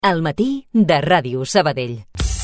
Al matí de Ràdio Sabadell.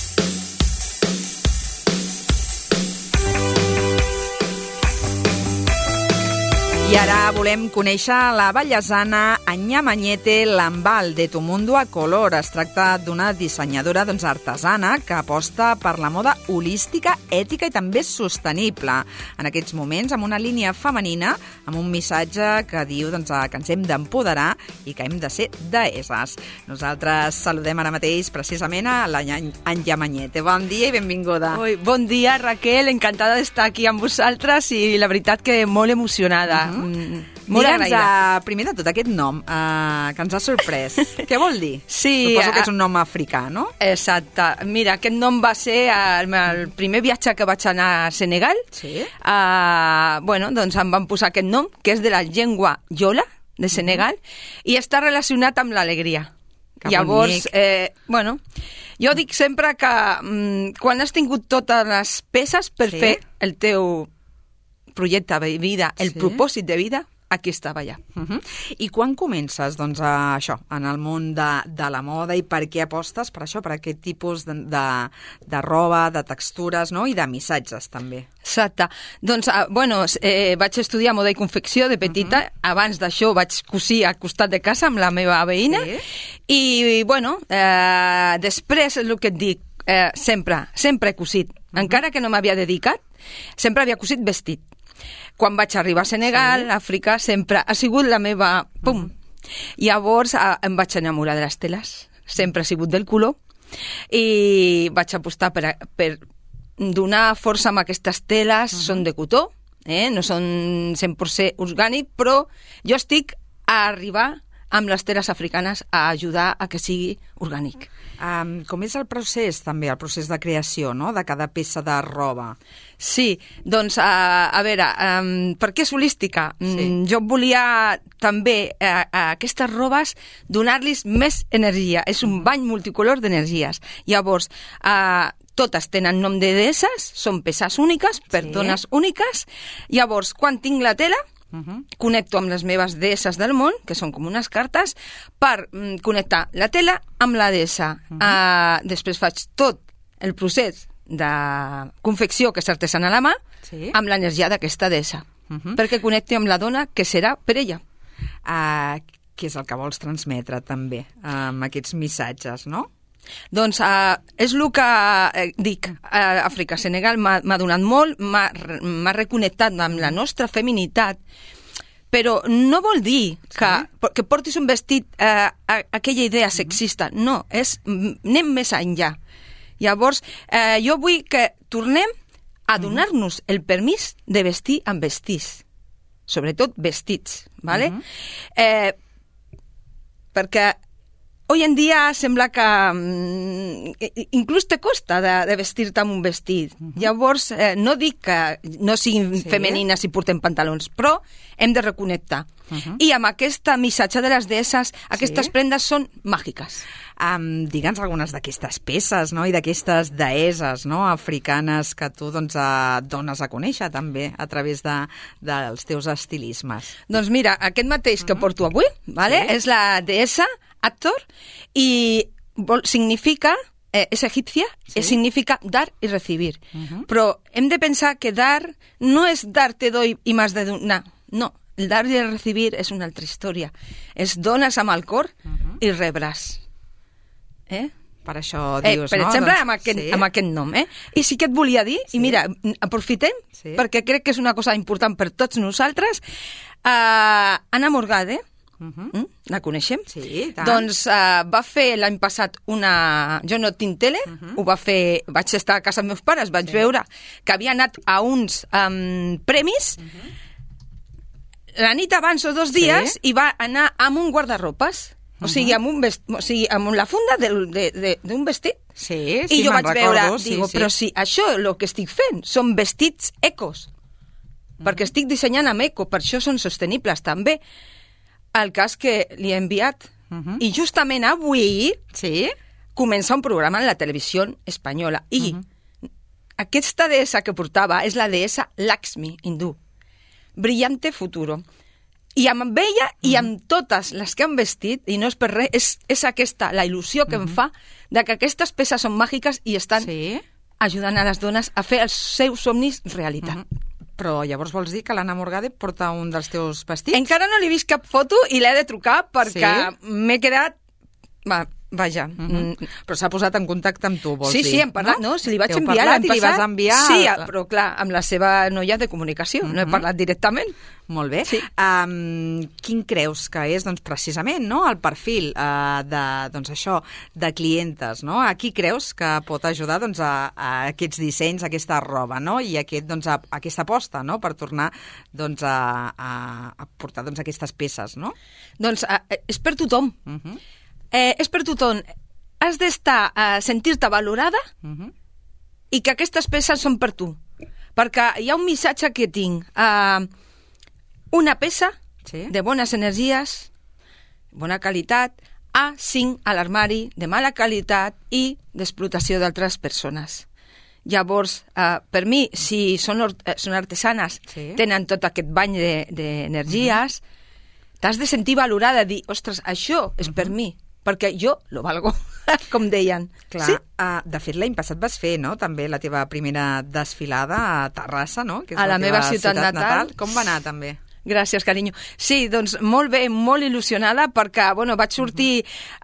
I ara volem conèixer la ballesana Anyamanyete Lambal de Tu Mundo a Color. Es tracta d'una dissenyadora artesana que aposta per la moda holística, ètica i també sostenible. En aquests moments, amb una línia femenina, amb un missatge que diu que ens hem d'empoderar i que hem de ser deesses. Nosaltres saludem ara mateix precisament a l'Anyamanyete. Bon dia i benvinguda. Oi, bon dia, Raquel. Encantada d'estar aquí amb vosaltres i la veritat que molt emocionada. Molt agraïda. Primer de tot, aquest nom que ens ha sorprès. Què vol dir? Sí, suposo que és un nom africà, no? Exacte. Mira, aquest nom va ser el primer viatge que vaig anar a Senegal. Sí. Doncs em van posar aquest nom, que és de la llengua yola de Senegal, i està relacionat amb l'alegria. Que llavors, jo dic sempre que quan has tingut totes les peces per fer el teu projecte de vida, el propòsit de vida, aquí estava ja. I quan comences, això, en el món de la moda i per què apostes per això, per aquest tipus de roba, de textures, no? I de missatges, també? Exacte. Vaig estudiar moda i confecció de petita. Abans d'això vaig cosir al costat de casa amb la meva veïna. I, després és el que et dic, sempre he cosit. Encara que no m'havia dedicat, sempre havia cosit vestit. Quan vaig arribar a Senegal, Àfrica, sempre ha sigut la meva... Pum! Llavors em vaig enamorar de les teles. Sempre ha sigut del color. I vaig apostar per donar força amb aquestes teles. Són de cotó, no són 100% orgànic, però jo estic a arribar amb les teles africanes a ajudar a que sigui orgànic. Com és el procés, també, el procés de creació, no?, de cada peça de roba? Sí, a veure, per què és holística? Jo volia també a aquestes robes donar-los més energia. És un bany multicolor d'energies. Llavors, totes tenen nom de deesses, són peces úniques, per dones úniques. Llavors, quan tinc la tela, connecto amb les meves deesses del món, que són com unes cartes, per connectar la tela amb la deessa. Després faig tot el procés de confecció, que és artesana a la mà, amb l'energia d'aquesta deessa, perquè connecti amb la dona que serà per ella. Què és el que vols transmetre, també, amb aquests missatges, no? Doncs és el que dic, Àfrica, Senegal m'ha donat molt, m'ha reconnectat amb la nostra feminitat, però no vol dir que portis un vestit aquella idea sexista, no, anem més enllà. Llavors, jo vull que tornem a donar-nos el permís de vestir amb vestits, sobretot vestits, ¿vale? Perquè hoy en dia sembla que inclús te costa de vestir-te amb un vestit. Llavors, no dic que no siguin femenines i portem pantalons, però hem de reconnectar. I amb aquest missatge de les deesses, aquestes prendes són màgiques. Digue'ns algunes d'aquestes peces, no?, i d'aquestes deesses, no?, africanes que tu dones a conèixer també a través dels teus estilismes. Doncs mira, aquest mateix que porto avui, és la deessa Hathor i significa, és egípcia, significa dar i recibir. Però hem de pensar que dar no és dar te doy i m'has de donar, no. El dar i el recibir és una altra història. És dones amb el cor i rebràs. Per això dius, per exemple, amb aquest nom. I sí que et volia dir, i mira, aprofitem, perquè crec que és una cosa important per tots nosaltres, Anna Morgade, la coneixem? Sí, tant. Doncs va fer l'any passat Jo no tinc tele, vaig estar a casa dels meus pares, vaig veure que havia anat a uns premis la nit abans o 2 dies i va anar amb un guardarropes. O sigui, amb la funda d'un vestit. Sí, I jo vaig veure, digo, però si això el que estic fent són vestits ecos, perquè estic dissenyant amb eco, per això són sostenibles també. El cas que li he enviat, i justament avui comença un programa en la televisió espanyola, i aquesta deessa que portava és la deessa Lakshmi, hindú. Brillante futuro. I amb ella i amb totes les que han vestit, i no és per res, és aquesta la il·lusió que em fa de que aquestes peces són màgiques i estan ajudant a les dones a fer els seus somnis realitat. Però llavors vols dir que l'Anna Morgade porta un dels teus vestits? Encara no li he vist cap foto i l'he de trucar perquè m'he quedat... Vaja. Però s'ha posat en contacte amb tu, vols dir? Sí, hem parlat, no? Si li vaig enviar l'any passat. I li vas enviar... Sí, però clar, amb la seva noia de comunicació, no he parlat directament. Molt bé. Sí. Quin creus que és, doncs, precisament, no?, el perfil de clientes, no? A qui creus que pot ajudar, doncs, a aquests dissenys, a aquesta roba, no?, i aquesta aposta, no?, per tornar, doncs, a portar, doncs, aquestes peces, no? Doncs és per tothom. És per tothom. Has d'estar a sentir-te valorada i que aquestes peces són per tu. Perquè hi ha un missatge que tinc. Una peça de bones energies, bona qualitat, a 5 a l'armari, de mala qualitat i d'explotació d'altres persones. Llavors, per mi, si són artesanes, tenen tot aquest bany d'energies, t'has de sentir valorada, dir, ostres, això és per mi, perquè jo lo valgo, com deien. Clar, sí? De fet, l'any passat vas fer, no?, també la teva primera desfilada a Terrassa, no?, que és a la meva ciutat natal. Com va anar, també? Gràcies, carinyo. Sí, doncs molt bé, molt il·lusionada, perquè, bueno, vaig sortir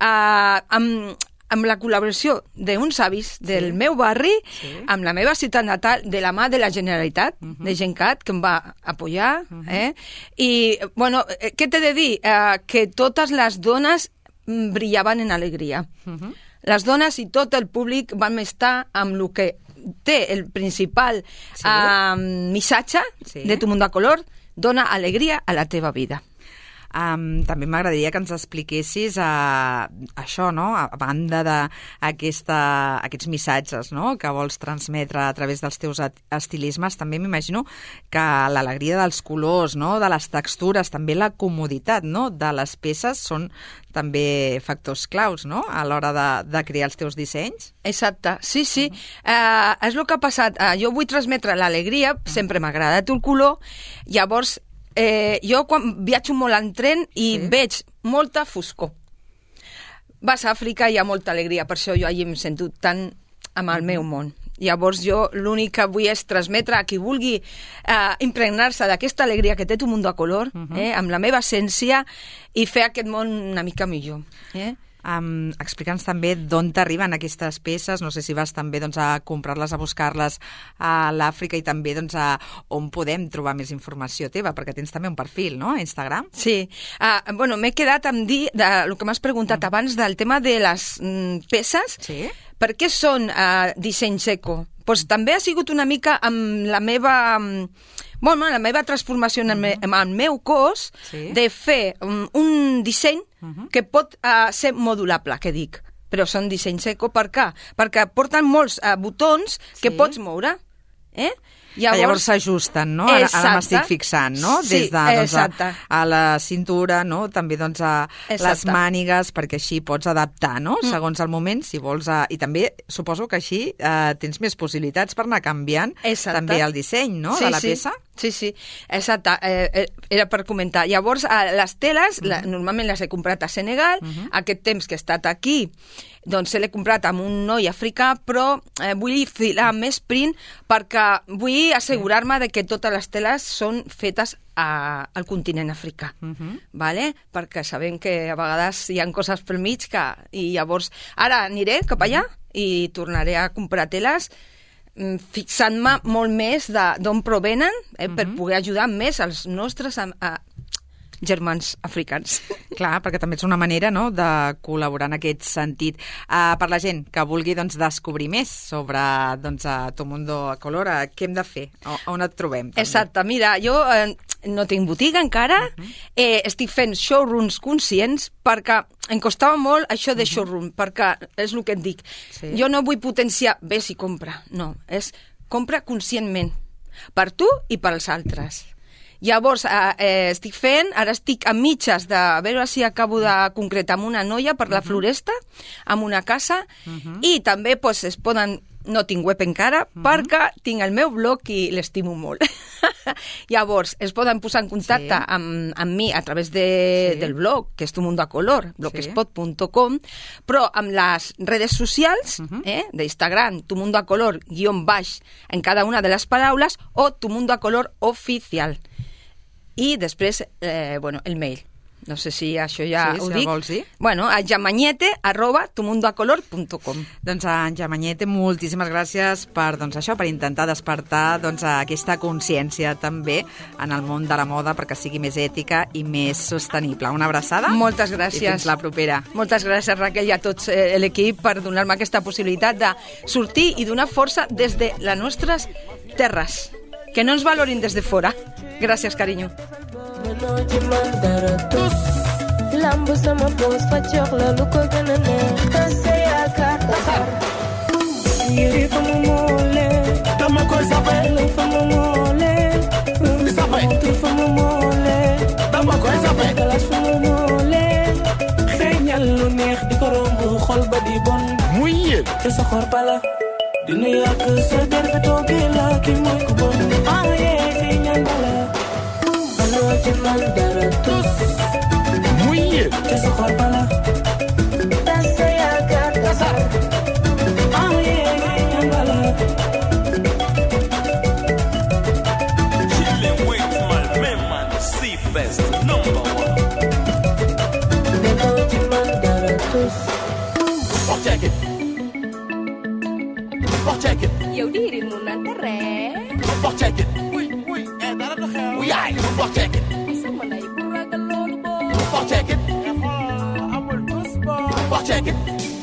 amb la col·laboració d'uns avis del meu barri, amb la meva ciutat natal, de la mà de la Generalitat, de Gencat, que em va apoyar. I, bueno, què t'he de dir? Que totes les dones brillaven en alegria. Les dones i tot el públic van estar amb el que té el principal missatge de Tu Mundo a Color, dona alegria a la teva vida. També m'agradaria que ens expliquessis això, no?, a banda d'aquests missatges, no?, que vols transmetre a través dels teus estilismes. També m'imagino que l'alegria dels colors, no?, de les textures, també la comoditat, no?, de les peces són també factors claus, no?, a l'hora de crear els teus dissenys. Exacte, sí. És el que ha passat. Jo vull transmetre l'alegria, sempre m'ha agradat el color, llavors jo quan viatjo molt en tren i veig molta foscor. Vas a Àfrica i hi ha molta alegria, per això jo allà em sento tant amb el meu món. Llavors jo l'únic que vull és transmetre a qui vulgui impregnar-se d'aquesta alegria que té Tu Mundo a Color, amb la meva essència, i fer aquest món una mica millor. Explica'ns també d'on t'arriben aquestes peces, no sé si vas també, doncs, a comprar-les, a buscar-les a l'Àfrica, i també, doncs, a on podem trobar més informació teva, perquè tens també un perfil, no?, a Instagram. Sí. Bueno, m'he quedat amb dir el que m'has preguntat abans del tema de les peces. Sí. Per què són dissenys eco? Pues també ha sigut una mica amb la meva transformació en el meu cos, de fer un disseny que pot ser modulable, que dic. Però són dissenys eco, per què? Perquè porten molts botons que pots moure. Llavors s'ajusten, no? Ara m'estic fixant, no? Des de a la cintura, no? També, doncs, a les mànigues, perquè així pots adaptar, no?, segons el moment, si vols. I també suposo que així tens més possibilitats per anar canviant també el disseny, no?, de la peça. Sí, exacte. Era per comentar. Llavors, les teles, normalment les he comprat a Senegal, aquest temps que he estat aquí, doncs l'he comprat amb un noi africà, però vull filar més print perquè vull assegurar-me de que totes les teles són fetes al continent africà, vale? Perquè sabem que a vegades hi ha coses pel mig i llavors ara aniré cap allà i tornaré a comprar teles fixant-me molt més d'on provenen per poder ajudar més als nostres germans africans. Clar, perquè també és una manera, no?, de col·laborar en aquest sentit. Per la gent que vulgui, doncs, descobrir més sobre, doncs, Tu Mundo a Color, què hem de fer? On et trobem? També? Exacte, mira, jo no tinc botiga encara, estic fent showrooms conscients perquè em costava molt això de showroom, perquè és el que et dic. Jo no vull potenciar ves i compra, no, és compra conscientment, per tu i per als altres. Llavors, estic fent, ara estic a mitges de veure si acabo de concretar amb una noia per la Floresta, amb una casa, i també es poden... No tinc web encara, perquè tinc el meu blog i l'estimo molt. Llavors, es poden posar en contacte amb mi a través del blog, que és Tu Mundo a Color, blogspot.com, però amb les redes socials, d'Instagram, Tu Mundo a Color, _ en cada una de les paraules, o Tu Mundo a Color oficial. I després, el mail. No sé si això ja ho dic. Vols dir? Bueno, a jamañete@tumundoacolor.com. Doncs a Jamañete, moltíssimes gràcies per intentar despertar aquesta consciència també en el món de la moda perquè sigui més ètica i més sostenible. Una abraçada. Moltes gràcies. I fins la propera. Moltes gràcies, Raquel, i a tots l'equip per donar-me aquesta possibilitat de sortir i donar força des de les nostres terres. Que no ens valorin des de fora. Gràcies, carinyo. Lambu sama bos fa jox la lu ko gën a neex te sa yaakaar tasar yéri fa mu moole dama koy sape fa mu moole sape fa mu moole dama koy sape galas fa mu moole xeeñal lu neex di ko romb xol ba di bon muy yéen te sa xor bala dina yàq sa der bi toogee la ki mooy ku bon xeeñal bala aloo ci man dara tus que se corta la tasa ya cartasa chilling with my man see best number 1 never to mandara tus check it yow dirimu nante re check it oui dara do xew oui ay check it sama nay bu ragal lolu bo check it check it